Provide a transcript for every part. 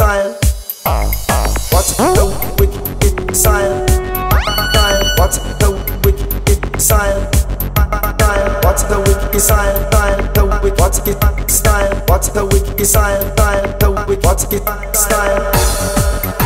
style? What's the wicked style? What's the wicked style? What's the wicked style? What's the style? What's the wicked style? What's the style?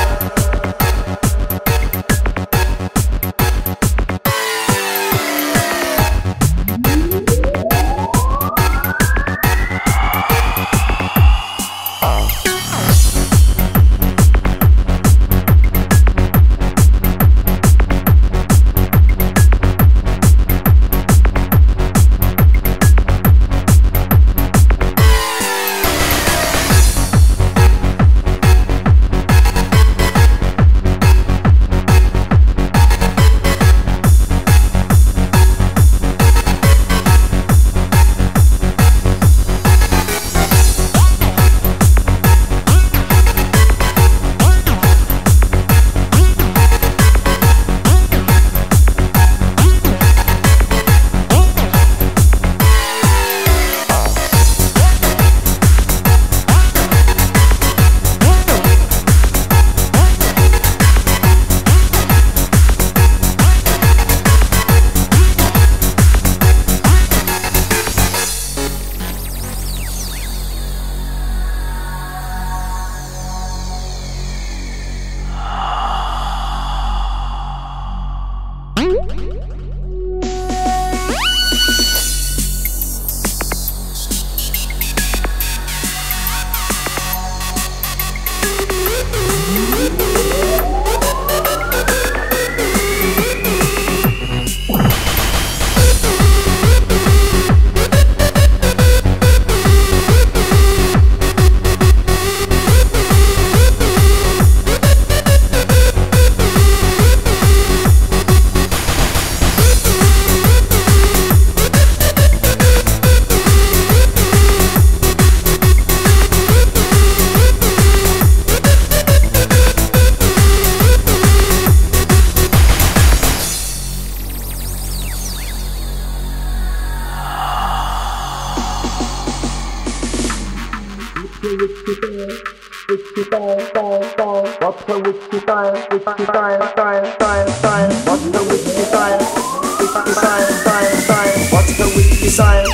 What's the whiskey style? Whiskey style, style, style, style. What's the whiskey style? Whiskey style, style, style. What's the whiskey style?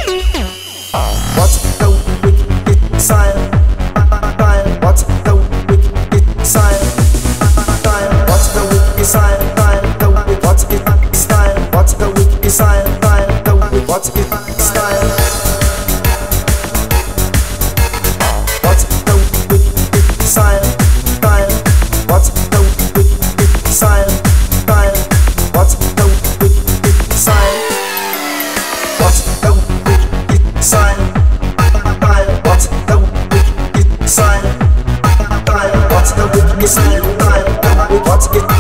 What's the wicked style? What's the wicked style? What's the wicked style? What's it style? What's the wicked style? What's it style? What's the wicked style? What's the wicked style? What's the wicked style? What's the wicked style? What's the wicked style? What's the wicked style? What's it?